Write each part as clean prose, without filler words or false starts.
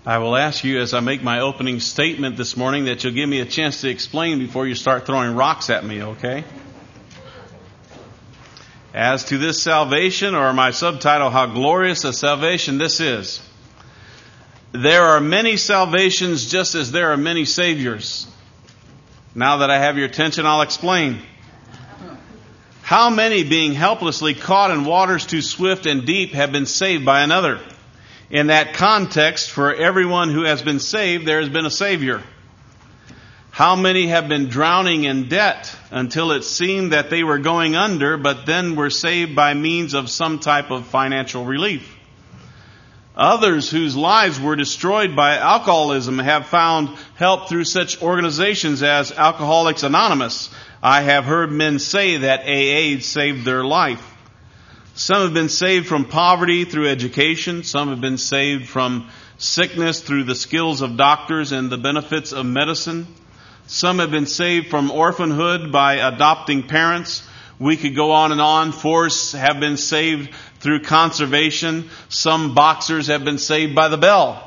I will ask you as I make my opening statement this morning that you'll give me a chance to explain before you start throwing rocks at me, okay? As to this salvation, or my subtitle, How Glorious a Salvation This Is. There are many salvations just as there are many saviors. Now that I have your attention, I'll explain. How many, being helplessly caught in waters too swift and deep, have been saved by another? In that context, for everyone who has been saved, there has been a Savior. How many have been drowning in debt until it seemed that they were going under, but then were saved by means of some type of financial relief? Others whose lives were destroyed by alcoholism have found help through such organizations as Alcoholics Anonymous. I have heard men say that AA saved their life. Some have been saved from poverty through education. Some have been saved from sickness through the skills of doctors and the benefits of medicine. Some have been saved from orphanhood by adopting parents. We could go on and on. Forests have been saved through conservation. Some boxers have been saved by the bell.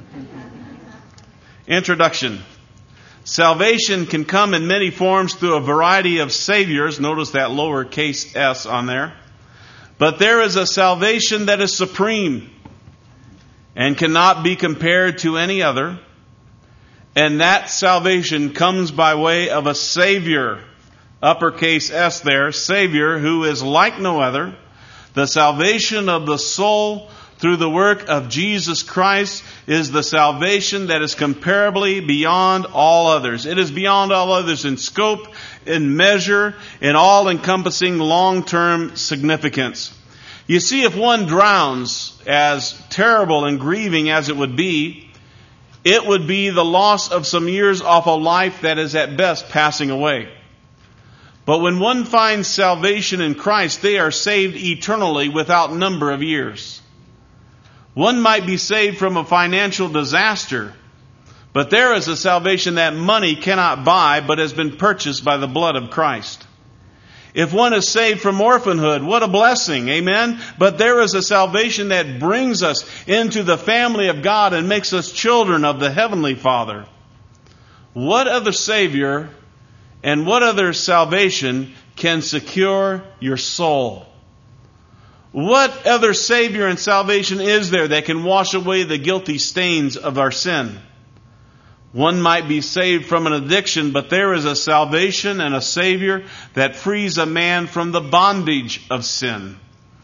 Introduction. Salvation can come in many forms through a variety of saviors. Notice that lowercase s on there. But there is a salvation that is supreme and cannot be compared to any other. And that salvation comes by way of a Savior, uppercase S there, Savior, who is like no other. The salvation of the soul through the work of Jesus Christ is the salvation that is comparably beyond all others. It is beyond all others in scope, in measure, in all-encompassing long-term significance. You see, if one drowns, as terrible and grieving as it would be the loss of some years off a life that is at best passing away. But when one finds salvation in Christ, they are saved eternally without number of years. One might be saved from a financial disaster, but there is a salvation that money cannot buy, but has been purchased by the blood of Christ. If one is saved from orphanhood, what a blessing, amen? But there is a salvation that brings us into the family of God and makes us children of the Heavenly Father. What other Savior and what other salvation can secure your soul? What other Savior and salvation is there that can wash away the guilty stains of our sin? One might be saved from an addiction, but there is a salvation and a Savior that frees a man from the bondage of sin.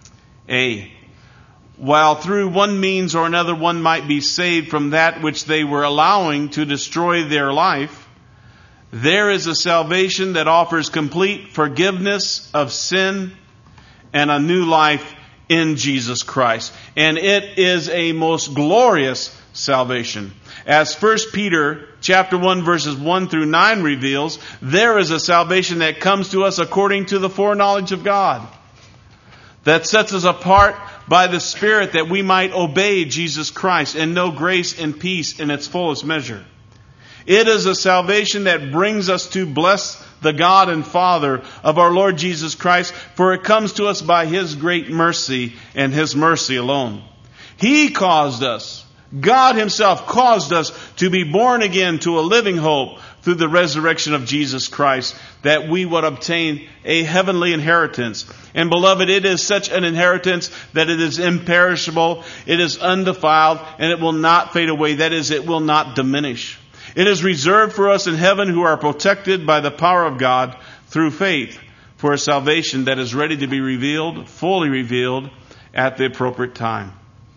While through one means or another one might be saved from that which they were allowing to destroy their life, there is a salvation that offers complete forgiveness of sin and a new life in Jesus Christ. And it is a most glorious salvation. As 1 Peter chapter 1 verses 1 through 9 reveals, there is a salvation that comes to us according to the foreknowledge of God, that sets us apart by the Spirit that we might obey Jesus Christ and know grace and peace in its fullest measure. It is a salvation that brings us to bless the God and Father of our Lord Jesus Christ, for it comes to us by His great mercy and His mercy alone. He caused us, God Himself caused us to be born again to a living hope through the resurrection of Jesus Christ, that we would obtain a heavenly inheritance. And beloved, it is such an inheritance that it is imperishable, it is undefiled, and it will not fade away. That is, it will not diminish. It is reserved for us in heaven who are protected by the power of God through faith for a salvation that is ready to be revealed, fully revealed at the appropriate time.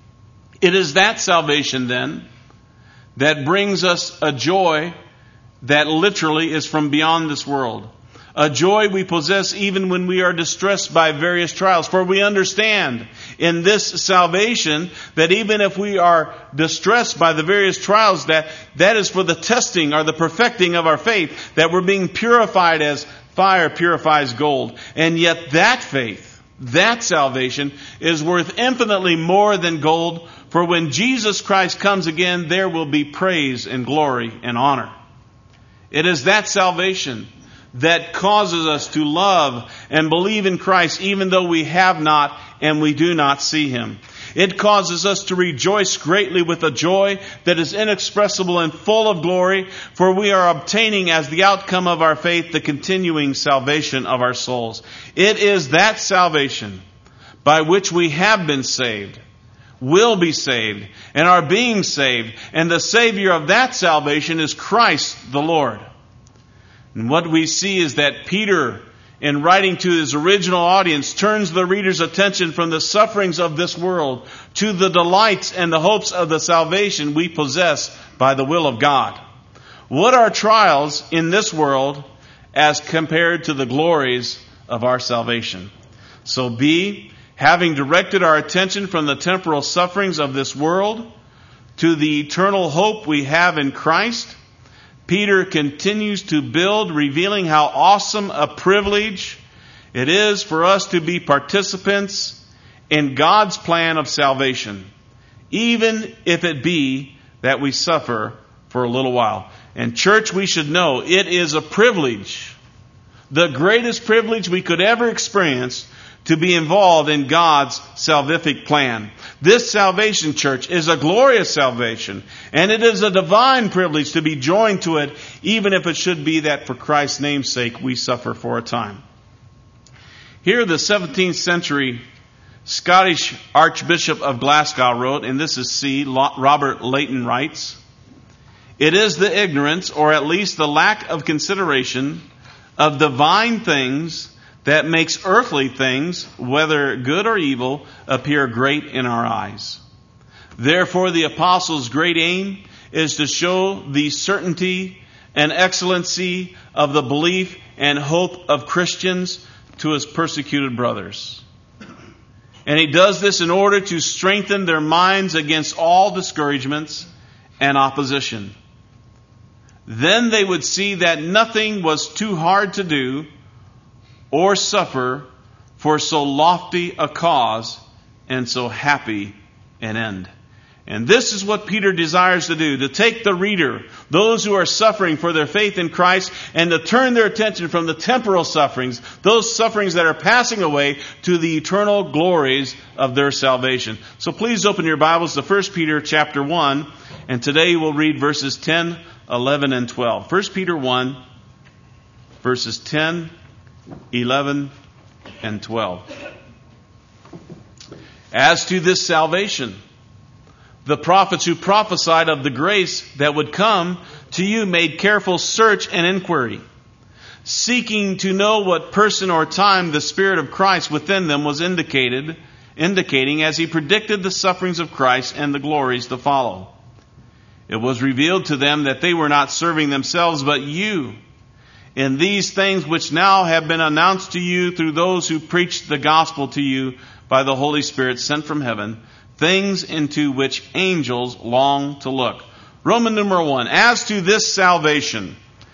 It is that salvation then that brings us a joy that literally is from beyond this world. A joy we possess even when we are distressed by various trials. For we understand in this salvation that even if we are distressed by the various trials, that is for the testing or the perfecting of our faith, that we're being purified as fire purifies gold. And yet that faith, that salvation is worth infinitely more than gold. For when Jesus Christ comes again, there will be praise and glory and honor. It is that salvation that causes us to love and believe in Christ even though we have not and we do not see Him. It causes us to rejoice greatly with a joy that is inexpressible and full of glory, for we are obtaining as the outcome of our faith the continuing salvation of our souls. It is that salvation by which we have been saved, will be saved, and are being saved. And the Savior of that salvation is Christ the Lord. And what we see is that Peter, in writing to his original audience, turns the reader's attention from the sufferings of this world to the delights and the hopes of the salvation we possess by the will of God. What are trials in this world as compared to the glories of our salvation? So B, having directed our attention from the temporal sufferings of this world to the eternal hope we have in Christ, Peter continues to build, revealing how awesome a privilege it is for us to be participants in God's plan of salvation, even if it be that we suffer for a little while. And church, we should know it is a privilege, the greatest privilege we could ever experience, to be involved in God's salvific plan. This salvation, church, is a glorious salvation, and it is a divine privilege to be joined to it, even if it should be that for Christ's name's sake we suffer for a time. Here the 17th century Scottish Archbishop of Glasgow wrote, and this is C. Robert Leighton writes, "It is the ignorance, or at least the lack of consideration, of divine things that makes earthly things, whether good or evil, appear great in our eyes. Therefore the apostle's great aim is to show the certainty and excellency of the belief and hope of Christians to his persecuted brothers. And he does this in order to strengthen their minds against all discouragements and opposition. Then they would see that nothing was too hard to do or suffer for so lofty a cause and so happy an end." And this is what Peter desires to do, to take the reader, those who are suffering for their faith in Christ, and to turn their attention from the temporal sufferings, those sufferings that are passing away, to the eternal glories of their salvation. So please open your Bibles to 1 Peter chapter 1, and today we'll read verses 10, 11, and 12. 1 Peter 1, verses 10, 11, and 12. "As to this salvation, the prophets who prophesied of the grace that would come to you made careful search and inquiry, seeking to know what person or time the Spirit of Christ within them was indicating as he predicted the sufferings of Christ and the glories to follow. It was revealed to them that they were not serving themselves but you, in these things which now have been announced to you through those who preached the gospel to you by the Holy Spirit sent from heaven, things into which angels long to look." Roman numeral 1, as to this salvation,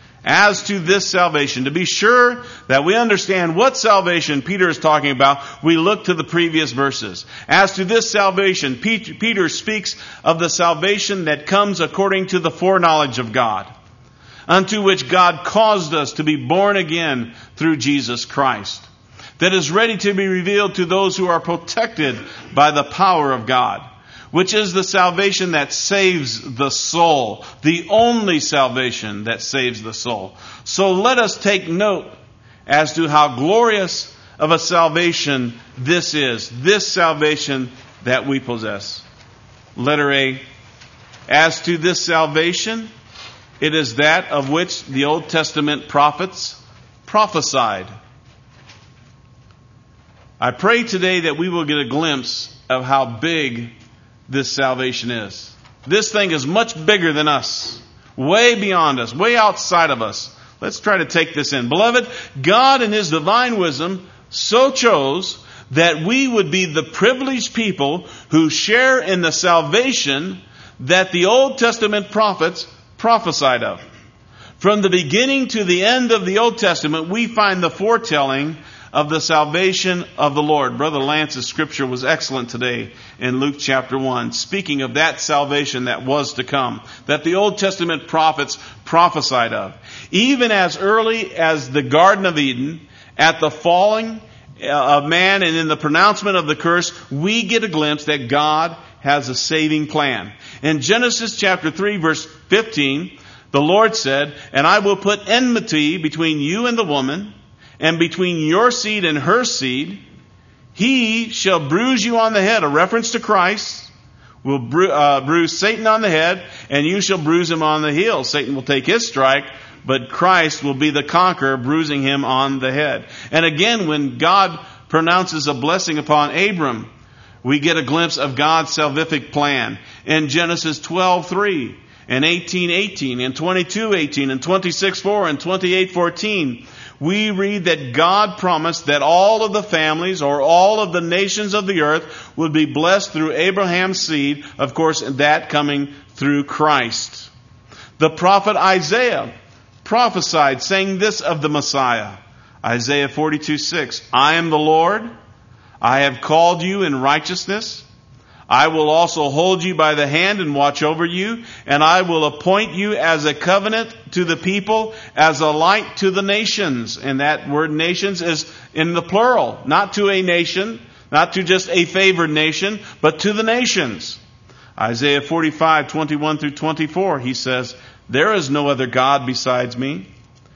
to be sure that we understand what salvation Peter is talking about, we look to the previous verses. As to this salvation, Peter speaks of the salvation that comes according to the foreknowledge of God, unto which God caused us to be born again through Jesus Christ, that is ready to be revealed to those who are protected by the power of God, which is the salvation that saves the soul, the only salvation that saves the soul. So let us take note as to how glorious of a salvation this is, this salvation that we possess. Letter A, as to this salvation, it is that of which the Old Testament prophets prophesied. I pray today that we will get a glimpse of how big this salvation is. This thing is much bigger than us, way beyond us, way outside of us. Let's try to take this in. Beloved, God in His divine wisdom so chose that we would be the privileged people who share in the salvation that the Old Testament prophets prophesied of. From the beginning to the end of the Old Testament, we find the foretelling of the salvation of the Lord. Brother Lance's scripture was excellent today in Luke chapter 1, speaking of that salvation that was to come, that the Old Testament prophets prophesied of. Even as early as the Garden of Eden, at the falling of man and in the pronouncement of the curse, we get a glimpse that God has a saving plan. In Genesis chapter 3 verse 15, the Lord said, "And I will put enmity between you and the woman, and between your seed and her seed. He shall bruise you on the head," a reference to Christ, will bruise Satan on the head, "and you shall bruise him on the heel." Satan will take his strike, but Christ will be the conqueror, bruising him on the head. And again, when God pronounces a blessing upon Abram, we get a glimpse of God's salvific plan. In Genesis 12:3 and 18:18 and 22:18 and 26:4 and 28:14, we read that God promised that all of the families or all of the nations of the earth would be blessed through Abraham's seed, of course, that coming through Christ. The prophet Isaiah prophesied, saying this of the Messiah. Isaiah 42:6, "I am the Lord, I have called you in righteousness. I will also hold you by the hand and watch over you, and I will appoint you as a covenant to the people, as a light to the nations." And that word nations is in the plural, not to a nation, not to just a favored nation, but to the nations. Isaiah 45:21 through 24, he says, "There is no other God besides me,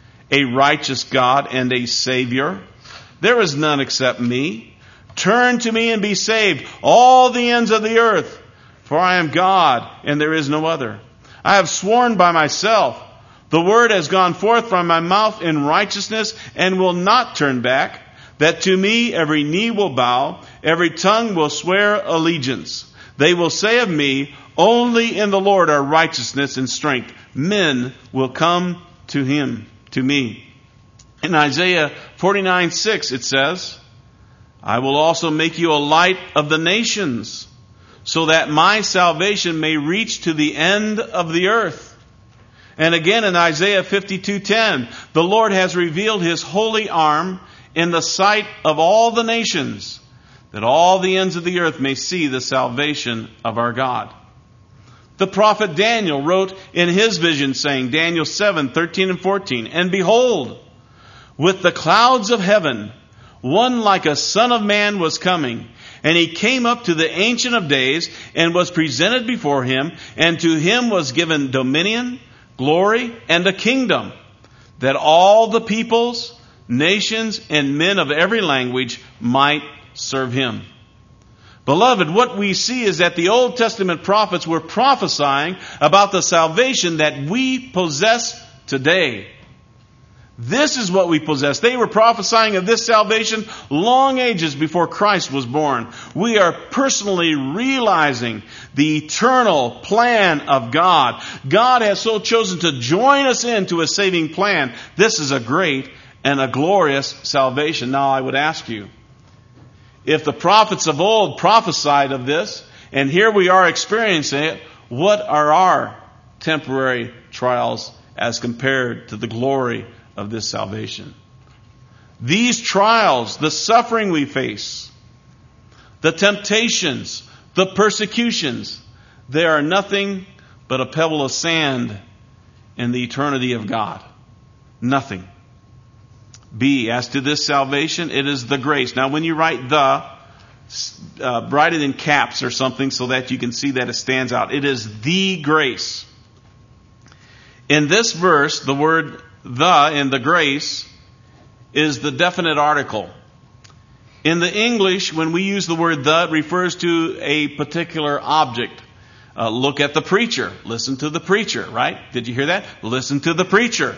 a righteous God and a Savior. There is none except me. Turn to me and be saved, all the ends of the earth, for I am God and there is no other. I have sworn by myself, the word has gone forth from my mouth in righteousness and will not turn back, that to me every knee will bow, every tongue will swear allegiance. They will say of me, only in the Lord are righteousness and strength. Men will come to him, to me." In Isaiah 49:6 it says, "I will also make you a light of the nations, so that my salvation may reach to the end of the earth." And again in Isaiah 52:10, "The Lord has revealed his holy arm in the sight of all the nations, that all the ends of the earth may see the salvation of our God." The prophet Daniel wrote in his vision, saying, Daniel 7:13 and 14, "And behold, with the clouds of heaven, one like a son of man was coming. And he came up to the Ancient of Days and was presented before him. And to him was given dominion, glory, and a kingdom, that all the peoples, nations, and men of every language might serve him." Beloved, what we see is that the Old Testament prophets were prophesying about the salvation that we possess today. This is what we possess. They were prophesying of this salvation long ages before Christ was born. We are personally realizing the eternal plan of God. God has so chosen to join us into a saving plan. This is a great and a glorious salvation. Now I would ask you, if the prophets of old prophesied of this, and here we are experiencing it, what are our temporary trials as compared to the glory of this salvation? These trials, the suffering we face, the temptations, the persecutions, they are nothing but a pebble of sand in the eternity of God. Nothing. B, as to this salvation, it is the grace. Now when you write write it in caps or something so that you can see that it stands out. It is the grace. In this verse, the word "the" in the grace is the definite article. In the English, when we use the word "the," it refers to a particular object. Look at the preacher. Listen to the preacher, right? Did you hear that? Listen to the preacher.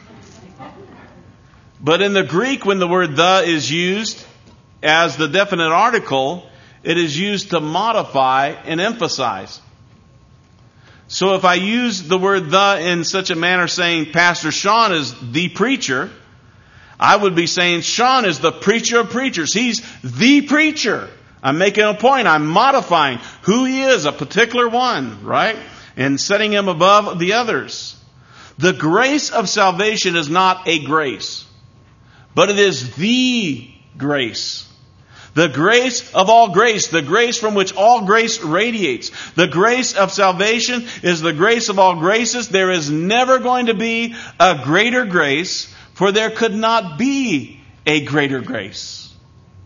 But in the Greek, when the word "the" is used as the definite article, it is used to modify and emphasize. So if I use the word "the" in such a manner, saying Pastor Sean is the preacher, I would be saying Sean is the preacher of preachers. He's the preacher. I'm making a point. I'm modifying who he is, a particular one, right? And setting him above the others. The grace of salvation is not a grace, but it is the grace. The grace of all grace, the grace from which all grace radiates. The grace of salvation is the grace of all graces. There is never going to be a greater grace, for there could not be a greater grace.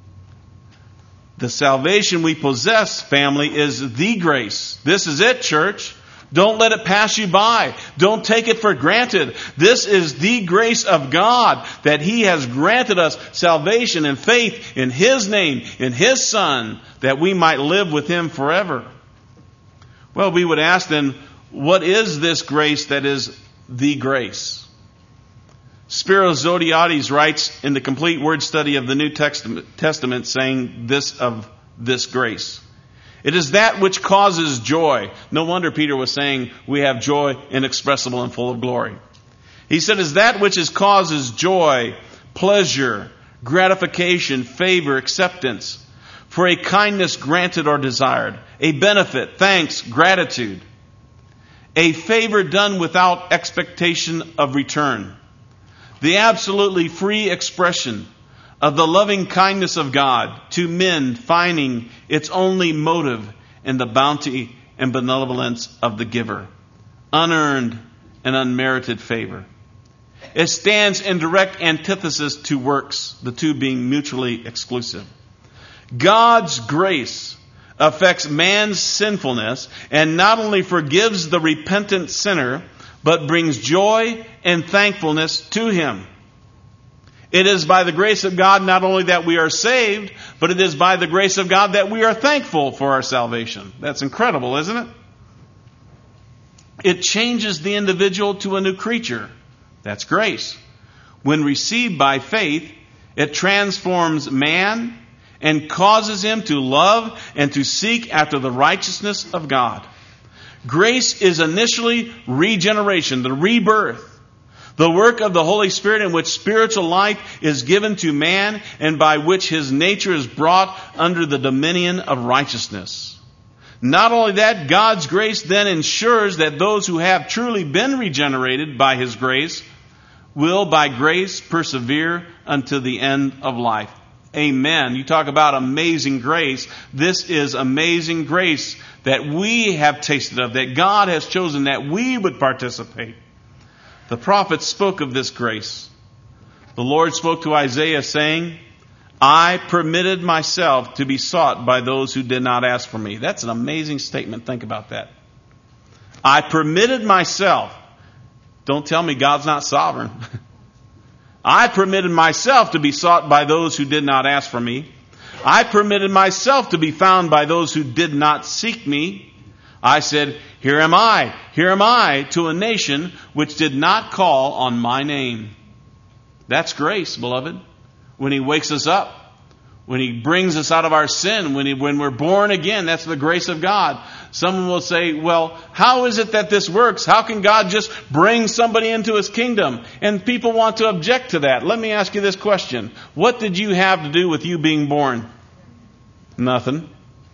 The salvation we possess, family, is the grace. This is it, church. Don't let it pass you by. Don't take it for granted. This is the grace of God, that He has granted us salvation and faith in His name, in His Son, that we might live with Him forever. Well, we would ask then, what is this grace that is the grace? Spiros Zodhiates writes in the complete word study of the New Testament saying this of this grace. It is that which causes joy. No wonder Peter was saying we have joy inexpressible and full of glory. He said, is that which causes joy, pleasure, gratification, favor, acceptance, for a kindness granted or desired, a benefit, thanks, gratitude, a favor done without expectation of return, the absolutely free expression of the loving kindness of God to men, finding its only motive in the bounty and benevolence of the giver, unearned and unmerited favor. It stands in direct antithesis to works, the two being mutually exclusive. God's grace affects man's sinfulness and not only forgives the repentant sinner, but brings joy and thankfulness to him. It is by the grace of God not only that we are saved, but it is by the grace of God that we are thankful for our salvation. That's incredible, isn't it? It changes the individual to a new creature. That's grace. When received by faith, it transforms man and causes him to love and to seek after the righteousness of God. Grace is initially regeneration, the rebirth. The work of the Holy Spirit in which spiritual life is given to man and by which his nature is brought under the dominion of righteousness. Not only that, God's grace then ensures that those who have truly been regenerated by His grace will by grace persevere unto the end of life. Amen. You talk about amazing grace. This is amazing grace that we have tasted of, that God has chosen that we would participate. The prophets spoke of this grace. The Lord spoke to Isaiah saying, I permitted myself to be sought by those who did not ask for me. That's an amazing statement. Think about that. I permitted myself. Don't tell me God's not sovereign. I permitted myself to be sought by those who did not ask for me. I permitted myself to be found by those who did not seek me. I said, here am I to a nation which did not call on my name. That's grace, beloved. When He wakes us up, when He brings us out of our sin, when we're born again, that's the grace of God. Someone will say, well, how is it that this works? How can God just bring somebody into His kingdom? And people want to object to that. Let me ask you this question. What did you have to do with you being born? Nothing.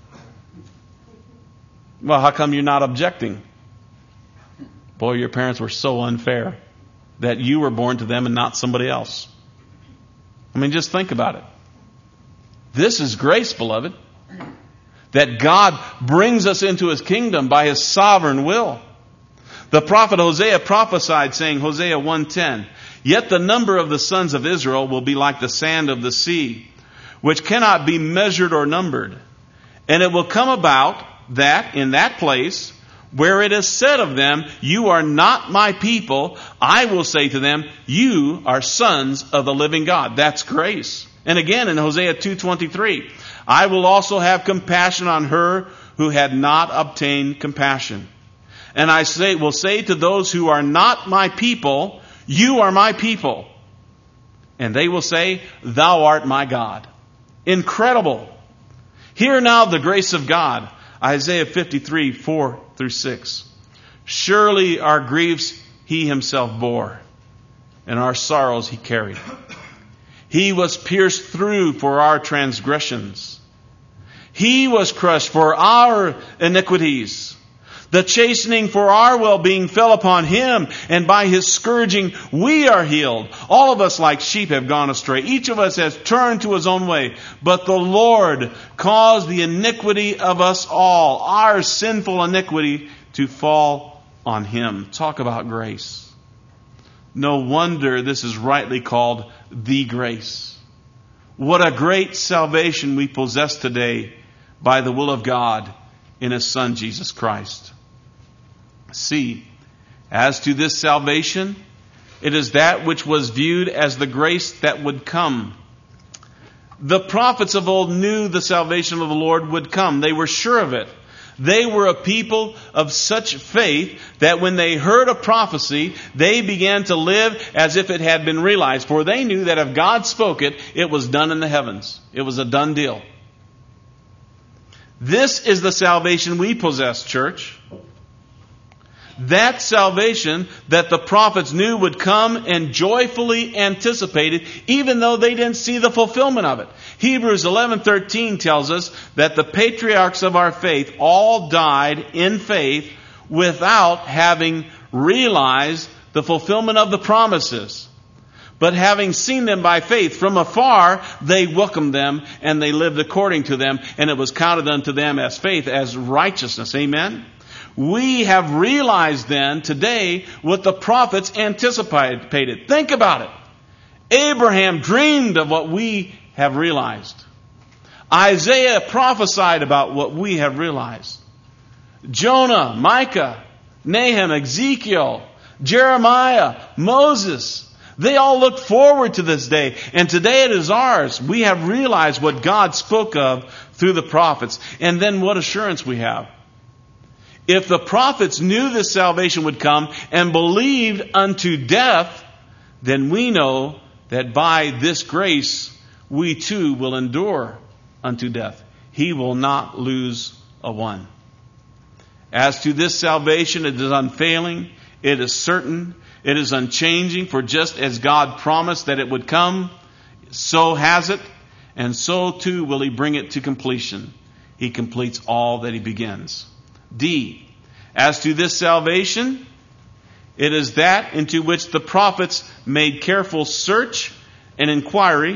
Well, how come you're not objecting? Boy, your parents were so unfair that you were born to them and not somebody else. I mean, just think about it. This is grace, beloved. That God brings us into His kingdom by His sovereign will. The prophet Hosea prophesied, saying, Hosea 1:10, Yet the number of the sons of Israel will be like the sand of the sea, which cannot be measured or numbered. And it will come about that in that place where it is said of them, you are not my people, I will say to them, you are sons of the living God. That's grace. And again in Hosea 2:23, I will also have compassion on her who had not obtained compassion. And I will say to those who are not my people, you are my people. And they will say, thou art my God. Incredible. Hear now the grace of God. Isaiah 53, 4 through 6. Surely our griefs He Himself bore, and our sorrows He carried. He was pierced through for our transgressions. He was crushed for our iniquities. The chastening for our well-being fell upon Him, and by His scourging we are healed. All of us like sheep have gone astray. Each of us has turned to his own way. But the Lord caused the iniquity of us all, our sinful iniquity, to fall on Him. Talk about grace. No wonder this is rightly called the grace. What a great salvation we possess today by the will of God in His Son, Jesus Christ. See, as to this salvation, it is that which was viewed as the grace that would come. The prophets of old knew the salvation of the Lord would come. They were sure of it. They were a people of such faith that when they heard a prophecy, they began to live as if it had been realized. For they knew that if God spoke it, it was done in the heavens. It was a done deal. This is the salvation we possess, church. That salvation that the prophets knew would come and joyfully anticipated, even though they didn't see the fulfillment of it. Hebrews 11:13 tells us that the patriarchs of our faith all died in faith without having realized the fulfillment of the promises. But having seen them by faith from afar, they welcomed them and they lived according to them, and it was counted unto them as faith, as righteousness. Amen? We have realized then today what the prophets anticipated. Think about it. Abraham dreamed of what we have realized. Isaiah prophesied about what we have realized. Jonah, Micah, Nahum, Ezekiel, Jeremiah, Moses, they all looked forward to this day. And today it is ours. We have realized what God spoke of through the prophets. And then what assurance we have. If the prophets knew this salvation would come and believed unto death, then we know that by this grace we too will endure unto death. He will not lose a one. As to this salvation, it is unfailing, it is certain, it is unchanging, for just as God promised that it would come, so has it, and so too will He bring it to completion. He completes all that He begins. D. As to this salvation, it is that into which the prophets made careful search and inquiry,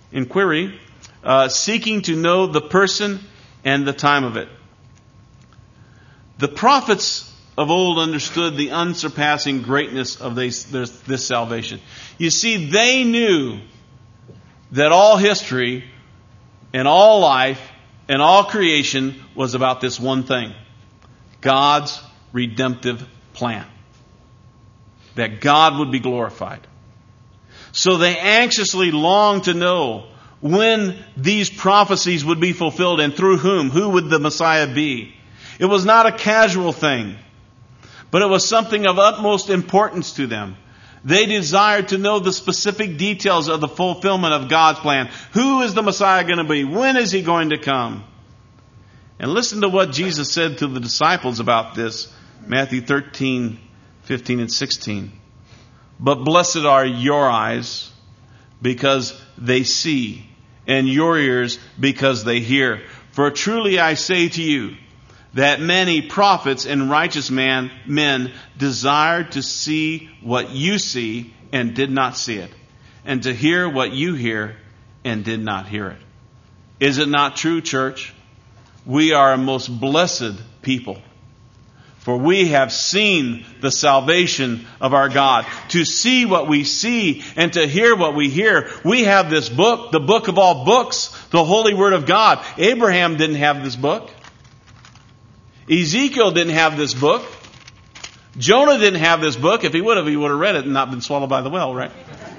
seeking to know the person and the time of it. The prophets of old understood the unsurpassing greatness of this salvation. You see, they knew that all history and all life and all creation was about this one thing. God's redemptive plan. That God would be glorified. So they anxiously longed to know when these prophecies would be fulfilled and through whom. Who would the Messiah be? It was not a casual thing, but it was something of utmost importance to them. They desired to know the specific details of the fulfillment of God's plan. Who is the Messiah going to be? When is He going to come? And listen to what Jesus said to the disciples about this. Matthew 13:15 and 16. But blessed are your eyes because they see, and your ears because they hear. For truly I say to you, that many prophets and righteous men desired to see what you see and did not see it, and to hear what you hear and did not hear it. Is it not true, church? We are a most blessed people. For we have seen the salvation of our God. To see what we see and to hear what we hear. We have this book, the book of all books, the Holy Word of God. Abraham didn't have this book. Ezekiel didn't have this book. Jonah didn't have this book. If he would have read it and not been swallowed by the whale, right?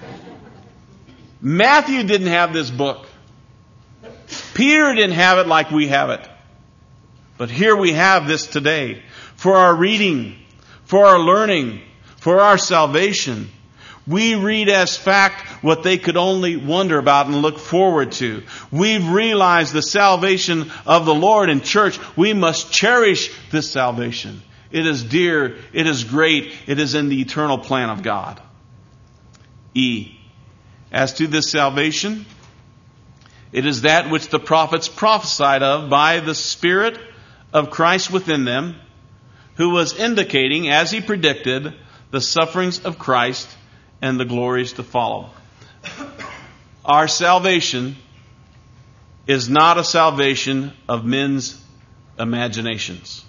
Matthew didn't have this book. Peter didn't have it like we have it. But here we have this today for our reading, for our learning, for our salvation. We read as fact what they could only wonder about and look forward to. We've realized the salvation of the Lord, in church, we must cherish this salvation. It is dear, it is great, it is in the eternal plan of God. E. As to this salvation, it is that which the prophets prophesied of by the Spirit of Christ within them, who was indicating, as He predicted, the sufferings of Christ and the glories to follow. Our salvation is not a salvation of men's imaginations.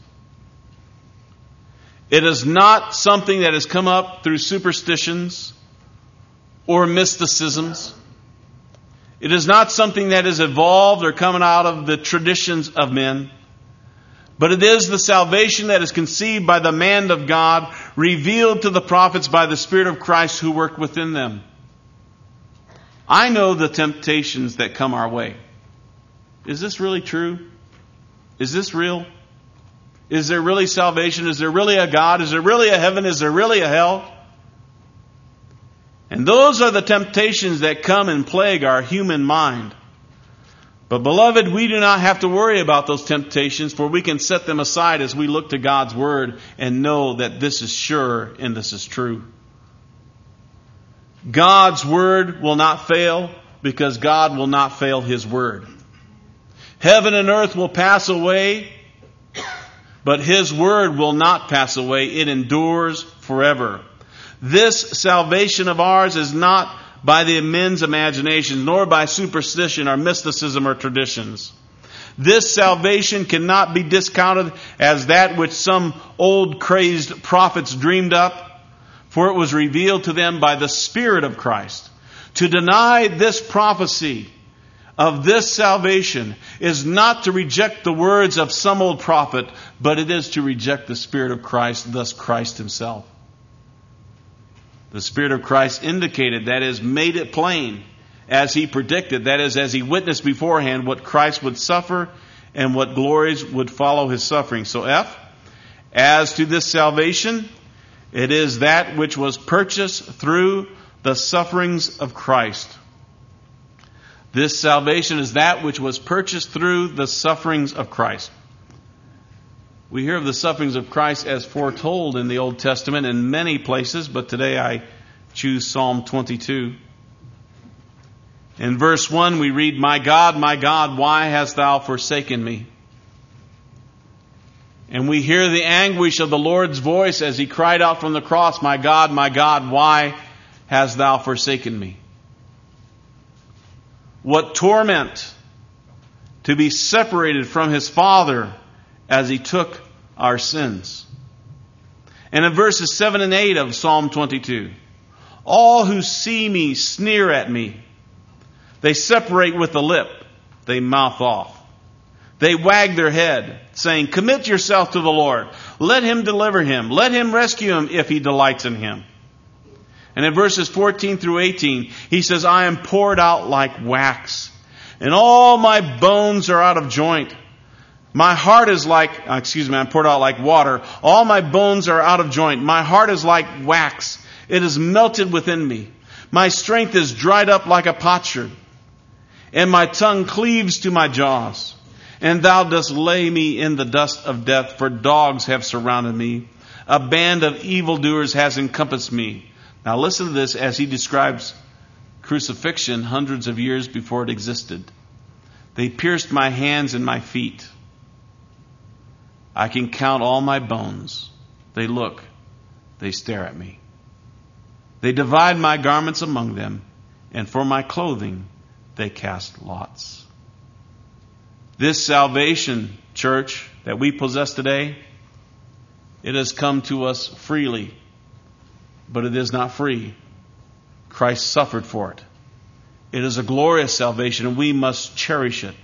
It is not something that has come up through superstitions or mysticisms. It is not something that is evolved or coming out of the traditions of men, but it is the salvation that is conceived by the man of God, revealed to the prophets by the Spirit of Christ who worked within them. I know the temptations that come our way. Is this really true? Is this real? Is there really salvation? Is there really a God? Is there really a heaven? Is there really a hell? And those are the temptations that come and plague our human mind. But beloved, we do not have to worry about those temptations, for we can set them aside as we look to God's Word and know that this is sure and this is true. God's Word will not fail because God will not fail His Word. Heaven and earth will pass away, but His Word will not pass away. It endures forever. This salvation of ours is not by the men's imagination, nor by superstition or mysticism or traditions. This salvation cannot be discounted as that which some old crazed prophets dreamed up, for it was revealed to them by the Spirit of Christ. To deny this prophecy of this salvation is not to reject the words of some old prophet, but it is to reject the Spirit of Christ, thus Christ Himself. The Spirit of Christ indicated, that is, made it plain as He predicted, that is, as He witnessed beforehand what Christ would suffer and what glories would follow His suffering. So F, as to this salvation, it is that which was purchased through the sufferings of Christ. This salvation is that which was purchased through the sufferings of Christ. We hear of the sufferings of Christ as foretold in the Old Testament in many places, but today I choose Psalm 22. In verse 1 we read, my God, why hast thou forsaken me? And we hear the anguish of the Lord's voice as He cried out from the cross, my God, why hast thou forsaken me? What torment to be separated from His Father as He took our sins. And in verses 7 and 8 of Psalm 22, all who see me sneer at me. They separate with the lip. They mouth off. They wag their head, saying, commit yourself to the Lord. Let Him deliver him. Let Him rescue him if He delights in him. And in verses 14 through 18, he says, I am poured out like wax, and all my bones are out of joint. My heart is I'm poured out like water. All my bones are out of joint. My heart is like wax. It is melted within me. My strength is dried up like a potsherd, and my tongue cleaves to my jaws. And thou dost lay me in the dust of death, for dogs have surrounded me. A band of evildoers has encompassed me. Now listen to this as he describes crucifixion hundreds of years before it existed. They pierced my hands and my feet. I can count all my bones. They look. They stare at me. They divide my garments among them, and for my clothing they cast lots. This salvation, church, that we possess today, it has come to us freely, but it is not free. Christ suffered for it. It is a glorious salvation, and we must cherish it.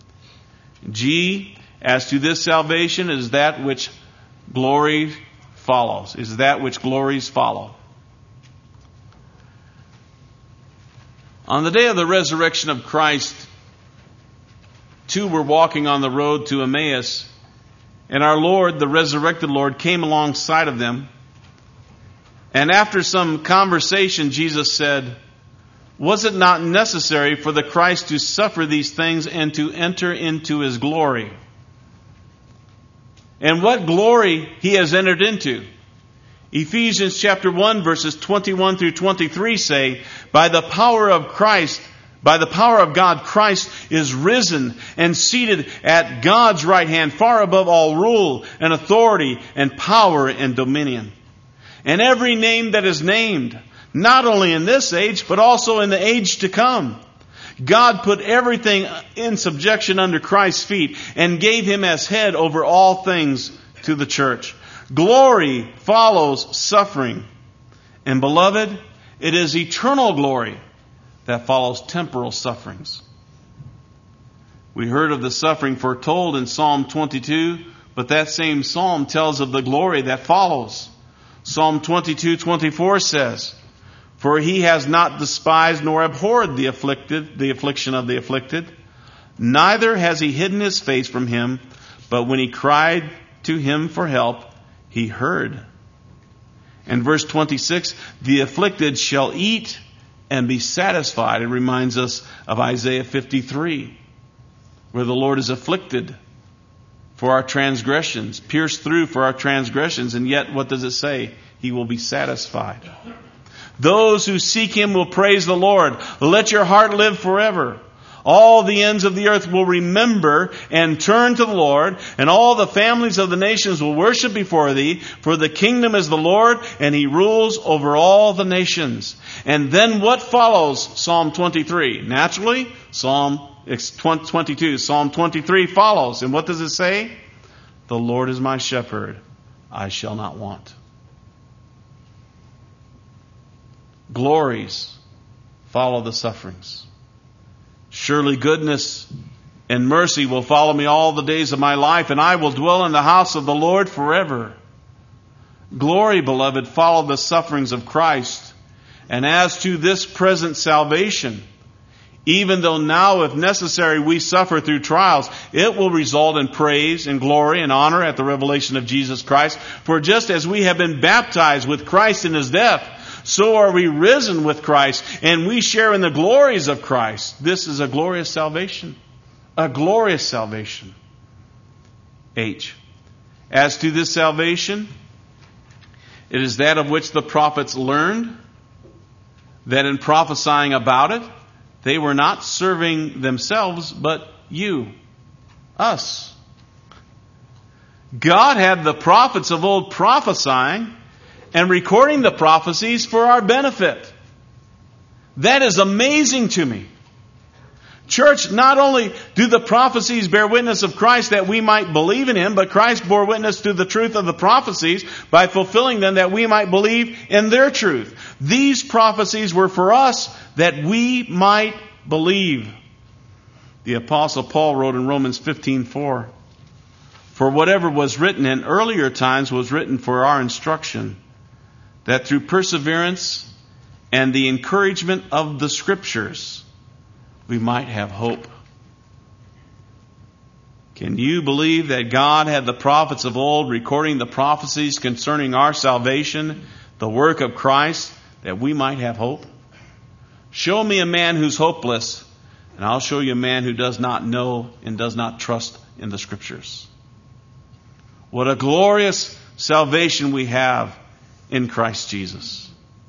G, as to this salvation, is that which glory follows. Is that which glories follow. On the day of the resurrection of Christ, two were walking on the road to Emmaus, and our Lord, the resurrected Lord, came alongside of them. And after some conversation, Jesus said, was it not necessary for the Christ to suffer these things and to enter into His glory? And what glory He has entered into? Ephesians chapter 1 verses 21 through 23 say, by the power of God, Christ is risen and seated at God's right hand, far above all rule and authority and power and dominion. And every name that is named, not only in this age, but also in the age to come. God put everything in subjection under Christ's feet and gave Him as head over all things to the church. Glory follows suffering. And beloved, it is eternal glory that follows temporal sufferings. We heard of the suffering foretold in Psalm 22, but that same psalm tells of the glory that follows. Psalm 22:24 says, "For he has not despised nor abhorred the affliction of the afflicted, neither has he hidden his face from him, but when he cried to him for help, he heard." And verse 26, "The afflicted shall eat and be satisfied." It reminds us of Isaiah 53, where the Lord is afflicted for our transgressions, pierced through for our transgressions, and yet what does it say? He will be satisfied. Those who seek Him will praise the Lord. Let your heart live forever. All the ends of the earth will remember and turn to the Lord, and all the families of the nations will worship before Thee, for the kingdom is the Lord, and He rules over all the nations. And then what follows Psalm 23? Naturally, Psalm 22. Psalm 23 follows. And what does it say? "The Lord is my shepherd, I shall not want." Glories follow the sufferings. "Surely goodness and mercy will follow me all the days of my life, and I will dwell in the house of the Lord forever." Glory, beloved, follow the sufferings of Christ. And as to this present salvation, even though now, if necessary, we suffer through trials, it will result in praise and glory and honor at the revelation of Jesus Christ. For just as we have been baptized with Christ in His death, so are we risen with Christ, and we share in the glories of Christ. This is a glorious salvation. A glorious salvation. H. As to this salvation, it is that of which the prophets learned, that in prophesying about it, they were not serving themselves, but you, us. God had the prophets of old prophesying and recording the prophecies for our benefit. That is amazing to me. Church, not only do the prophecies bear witness of Christ that we might believe in Him, but Christ bore witness to the truth of the prophecies by fulfilling them that we might believe in their truth. These prophecies were for us that we might believe. The Apostle Paul wrote in Romans 15:4, "For whatever was written in earlier times was written for our instruction, that through perseverance and the encouragement of the Scriptures we might have hope." Can you believe that God had the prophets of old recording the prophecies concerning our salvation, the work of Christ, that we might have hope? Show me a man who's hopeless, and I'll show you a man who does not know and does not trust in the Scriptures. What a glorious salvation we have in Christ Jesus.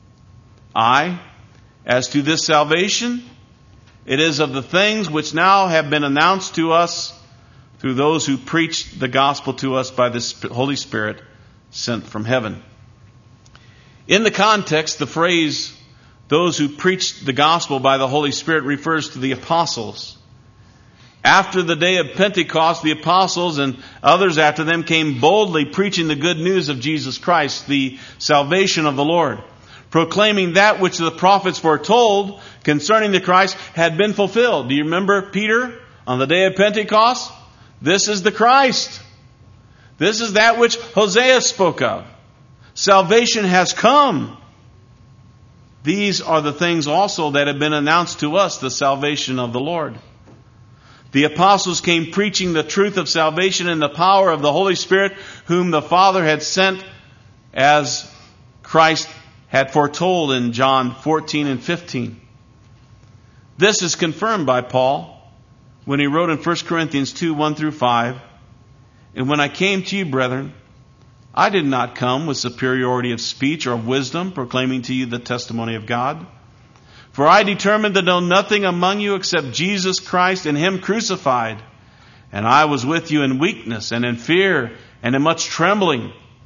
As to this salvation, it is of the things which now have been announced to us through those who preached the gospel to us by the Holy Spirit sent from heaven. In the context, the phrase, "those who preached the gospel by the Holy Spirit," refers to the apostles. After the day of Pentecost, the apostles and others after them came boldly preaching the good news of Jesus Christ, the salvation of the Lord, proclaiming that which the prophets foretold concerning the Christ had been fulfilled. Do you remember Peter on the day of Pentecost? This is the Christ. This is that which Hosea spoke of. Salvation has come. These are the things also that have been announced to us, the salvation of the Lord. The apostles came preaching the truth of salvation in the power of the Holy Spirit, whom the Father had sent as Christ had foretold in John 14 and 15. This is confirmed by Paul when he wrote in 1 Corinthians 2, 1 through 5, "And when I came to you, brethren, I did not come with superiority of speech or of wisdom, proclaiming to you the testimony of God. For I determined to know nothing among you except Jesus Christ and Him crucified. And I was with you in weakness and in fear and in much trembling.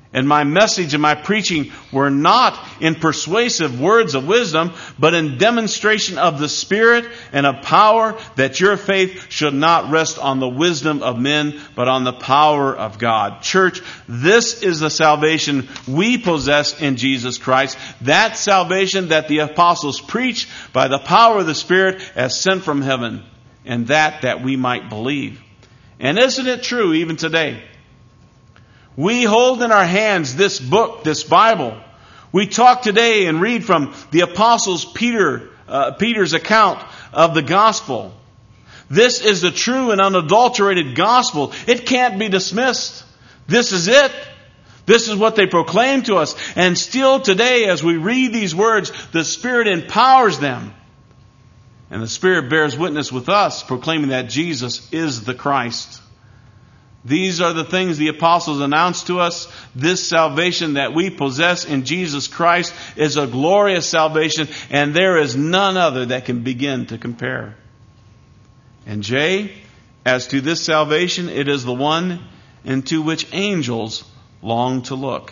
And my message and my preaching were not in persuasive words of wisdom, but in demonstration of the Spirit and of power, that your faith should not rest on the wisdom of men, but on the power of God. Church, this is the salvation we possess in Jesus Christ. That salvation that the apostles preach by the power of the Spirit as sent from heaven. And that we might believe. And isn't it true even today? We hold in our hands this book, this Bible. We talk today and read from the apostles Peter's account of the gospel. This is the true and unadulterated gospel. It can't be dismissed. This is it. This is what they proclaim to us. And still today, as we read these words, the Spirit empowers them. And the Spirit bears witness with us, proclaiming that Jesus is the Christ. These are the things the apostles announced to us. This salvation that we possess in Jesus Christ is a glorious salvation, and there is none other that can begin to compare. And J, as to this salvation, it is the one into which angels long to look.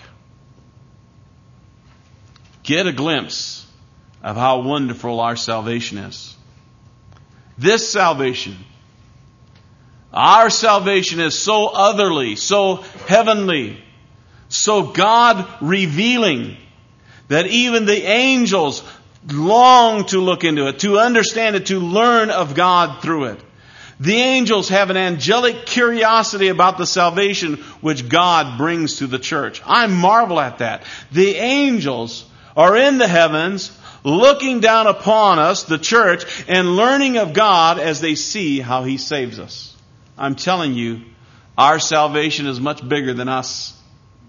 Get a glimpse of how wonderful our salvation is. This salvation, our salvation, is so otherly, so heavenly, so God-revealing, that even the angels long to look into it, to understand it, to learn of God through it. The angels have an angelic curiosity about the salvation which God brings to the church. I marvel at that. The angels are in the heavens, looking down upon us, the church, and learning of God as they see how He saves us. I'm telling you, our salvation is much bigger than us.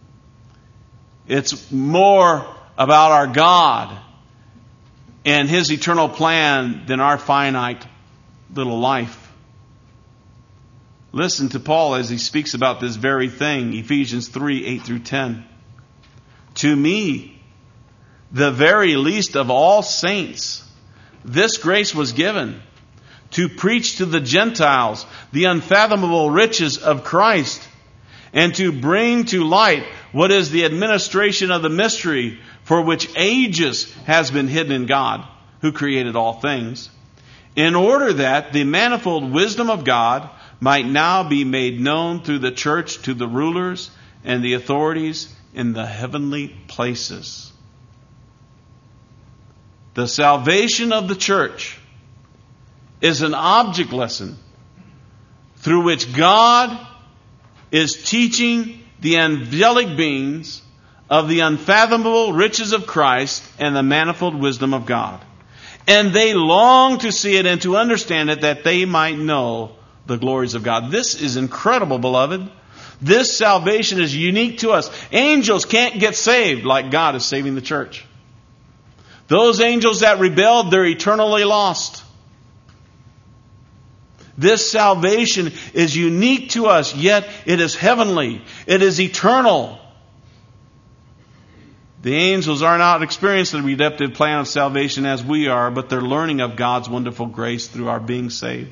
It's more about our God and His eternal plan than our finite little life. Listen to Paul as he speaks about this very thing, Ephesians 3:8-10. To me, the very least of all saints, this grace was given, to preach to the Gentiles the unfathomable riches of Christ, and to bring to light what is the administration of the mystery, for which ages has been hidden in God, who created all things, in order that the manifold wisdom of God might now be made known through the church to the rulers and the authorities in the heavenly places. The salvation of the church is an object lesson through which God is teaching the angelic beings of the unfathomable riches of Christ and the manifold wisdom of God. And they long to see it and to understand it, that they might know the glories of God. This is incredible, beloved. This salvation is unique to us. Angels can't get saved like God is saving the church. Those angels that rebelled, they're eternally lost. This salvation is unique to us, yet it is heavenly. It is eternal. The angels are not experiencing the redemptive plan of salvation as we are, but they're learning of God's wonderful grace through our being saved.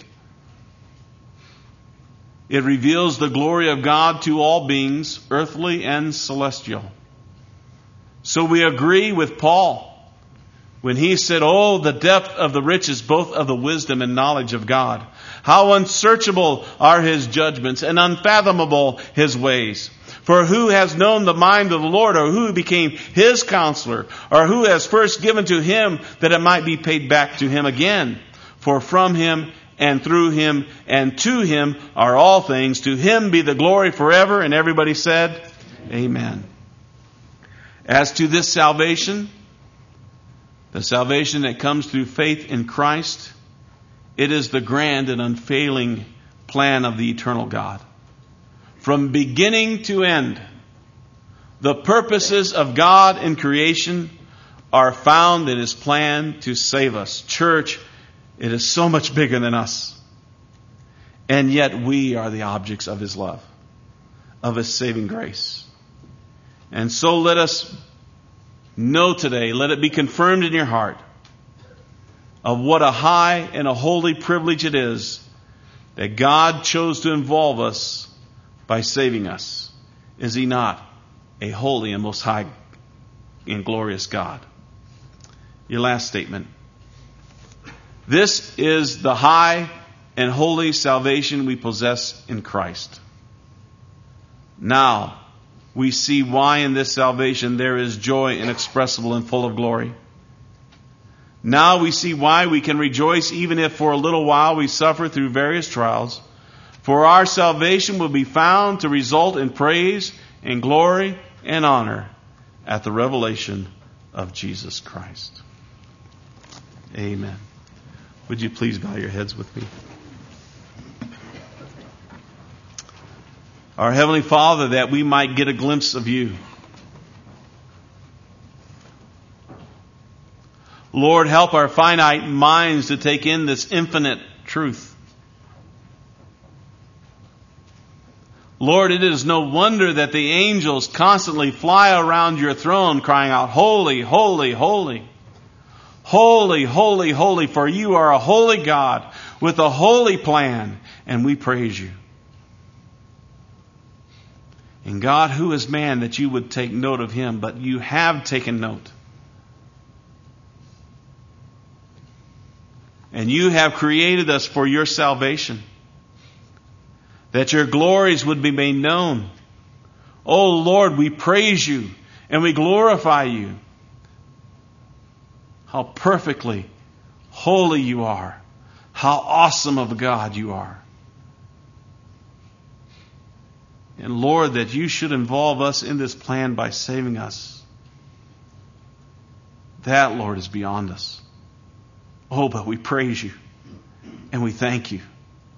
It reveals the glory of God to all beings, earthly and celestial. So we agree with Paul when he said, "Oh, the depth of the riches, both of the wisdom and knowledge of God. How unsearchable are His judgments and unfathomable His ways. For who has known the mind of the Lord, or who became His counselor, or who has first given to Him that it might be paid back to Him again? For from Him and through Him and to Him are all things. To Him be the glory forever." And everybody said, Amen. As to this salvation, the salvation that comes through faith in Christ, it is the grand and unfailing plan of the eternal God. From beginning to end, the purposes of God in creation are found in His plan to save us. Church, it is so much bigger than us. And yet we are the objects of His love, of His saving grace. And so let us know today, let it be confirmed in your heart, of what a high and a holy privilege it is that God chose to involve us by saving us. Is He not? a holy and most high and glorious God. Your last statement. This is the high and holy salvation we possess in Christ. Now, we see why in this salvation there is joy inexpressible and full of glory. Now we see why we can rejoice even if for a little while we suffer through various trials. For our salvation will be found to result in praise and glory and honor at the revelation of Jesus Christ. Amen. Would you please bow your heads with me? Our Heavenly Father, that we might get a glimpse of you. Lord, help our finite minds to take in this infinite truth. Lord, it is no wonder that the angels constantly fly around your throne crying out, holy, holy, holy. Holy, holy, holy, for you are a holy God with a holy plan, and we praise you. And God, who is man that you would take note of him, but you have taken note. And you have created us for your salvation, that your glories would be made known. Oh Lord, we praise you and we glorify you. How perfectly holy you are. How awesome of a God you are. And Lord, that you should involve us in this plan by saving us. That, Lord, is beyond us. Oh, but we praise you and we thank you.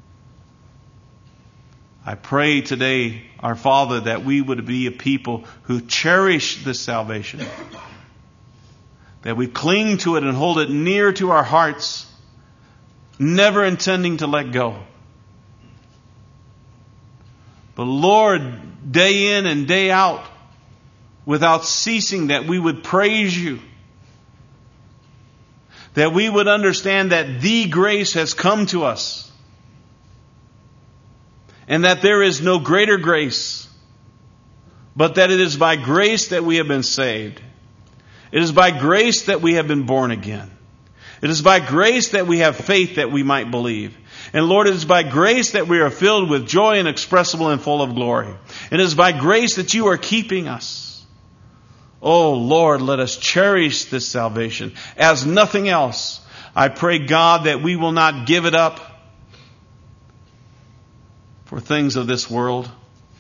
I pray today, our Father, that we would be a people who cherish this salvation. That we cling to it and hold it near to our hearts, never intending to let go. But Lord, day in and day out, without ceasing, that we would praise you. That we would understand that the grace has come to us. And that there is no greater grace, but that it is by grace that we have been saved. It is by grace that we have been born again. It is by grace that we have faith that we might believe. And Lord, it is by grace that we are filled with joy inexpressible and full of glory. It is by grace that you are keeping us. Oh Lord, let us cherish this salvation as nothing else. I pray, God, that we will not give it up for things of this world.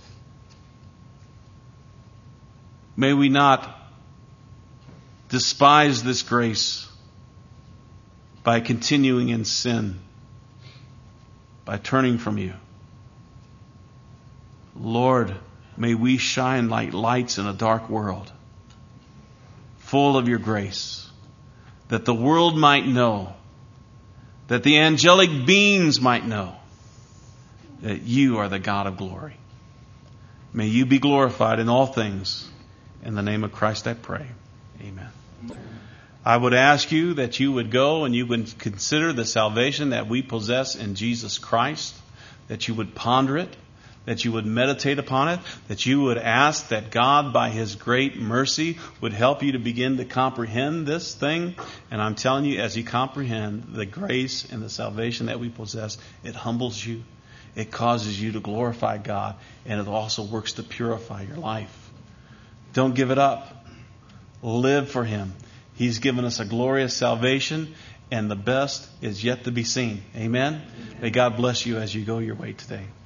May we not despise this grace by continuing in sin, by turning from you. Lord, may we shine like lights in a dark world, full of your grace, that the world might know, that the angelic beings might know that you are the God of glory. May you be glorified in all things. In the name of Christ I pray. Amen. I would ask you that you would go and you would consider the salvation that we possess in Jesus Christ, that you would ponder it, that you would meditate upon it, that you would ask that God, by His great mercy, would help you to begin to comprehend this thing. And I'm telling you, as you comprehend the grace and the salvation that we possess, it humbles you. It causes you to glorify God, and it also works to purify your life. Don't give it up. Live for Him. He's given us a glorious salvation, and the best is yet to be seen. Amen? May God bless you as you go your way today.